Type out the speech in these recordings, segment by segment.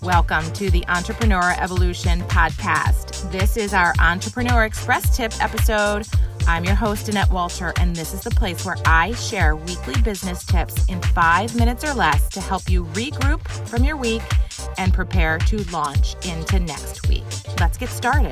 Welcome to the Entrepreneur Evolution Podcast. This is our Entrepreneur Express Tip episode. I'm your host, Annette Walter, and this is the place where I share weekly business tips in 5 minutes or less to help you regroup from your week and prepare to launch into next week. Let's get started.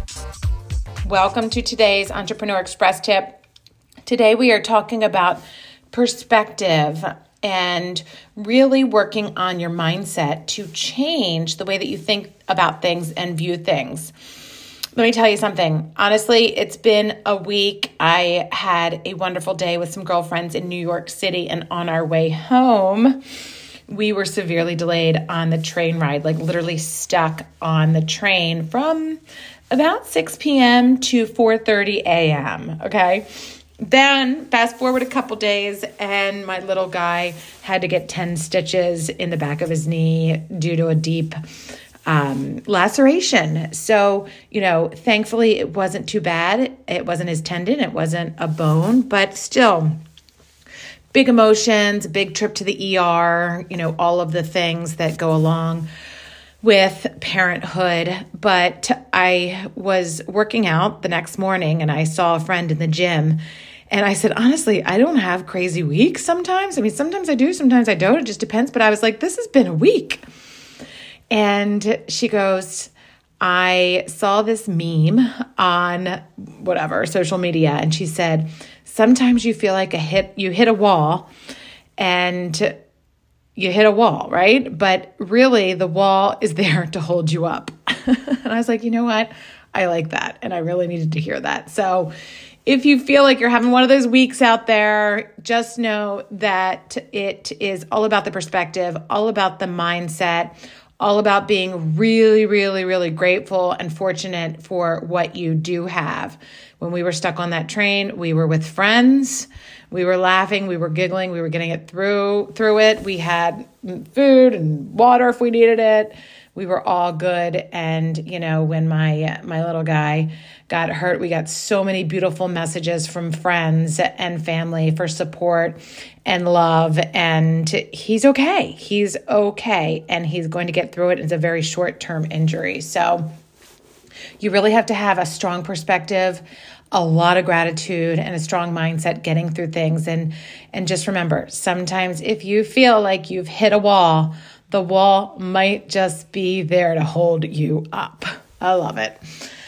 Welcome to today's Entrepreneur Express Tip. Today we are talking about perspective and really working on your mindset to change the way that you think about things and view things. Let me tell you something. Honestly, it's been a week. I had a wonderful day with some girlfriends in New York City, and on our way home, we were severely delayed on the train ride, like literally stuck on the train from about 6 p.m. to 4:30 a.m., okay? Then fast forward a couple days and my little guy had to get 10 stitches in the back of his knee due to a deep laceration. So, thankfully it wasn't too bad. It wasn't his tendon. It wasn't a bone, but still big emotions, big trip to the ER, all of the things that go along with parenthood. But I was working out the next morning and I saw a friend in the gym. And I said, honestly, I don't have crazy weeks sometimes. I mean, sometimes I do, sometimes I don't. It just depends. But I was like, this has been a week. And she goes, I saw this meme on social media. And she said, sometimes you feel like you hit a wall and you hit a wall, right? But really the wall is there to hold you up. And I was like, you know what? I like that. And I really needed to hear that. So if you feel like you're having one of those weeks out there, just know that it is all about the perspective, all about the mindset, all about being really, really, really grateful and fortunate for what you do have. When we were stuck on that train, we were with friends, we were laughing, we were giggling, we were getting it through it. We had food and water if we needed it. We were all good. And, when my little guy got hurt, we got so many beautiful messages from friends and family for support and love. And he's okay. He's okay. And he's going to get through it. It's a very short-term injury. So you really have to have a strong perspective, a lot of gratitude, and a strong mindset getting through things. And just remember, sometimes if you feel like you've hit a wall, the wall might just be there to hold you up. I love it.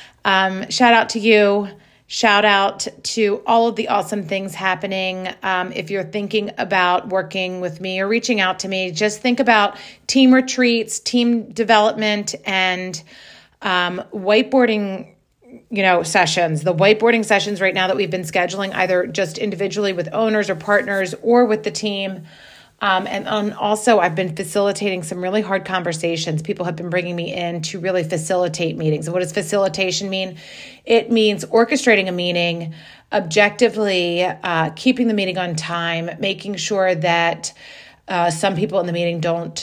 Shout out to you. Shout out to all of the awesome things happening. If you're thinking about working with me or reaching out to me, just think about team retreats, team development, and whiteboarding sessions. The whiteboarding sessions right now that we've been scheduling, either just individually with owners or partners or with the team. And also I've been facilitating some really hard conversations. People have been bringing me in to really facilitate meetings. And what does facilitation mean? It means orchestrating a meeting, objectively keeping the meeting on time, making sure that some people in the meeting don't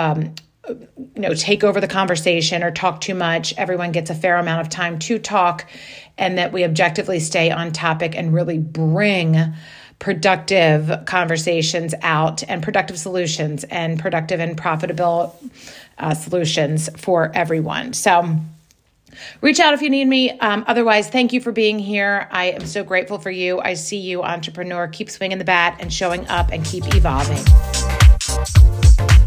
take over the conversation or talk too much. Everyone gets a fair amount of time to talk, and that we objectively stay on topic and really bring productive conversations out and productive solutions and productive and profitable solutions for everyone. So reach out if you need me. Otherwise, thank you for being here. I am so grateful for you. I see you, entrepreneur. Keep swinging the bat and showing up and keep evolving.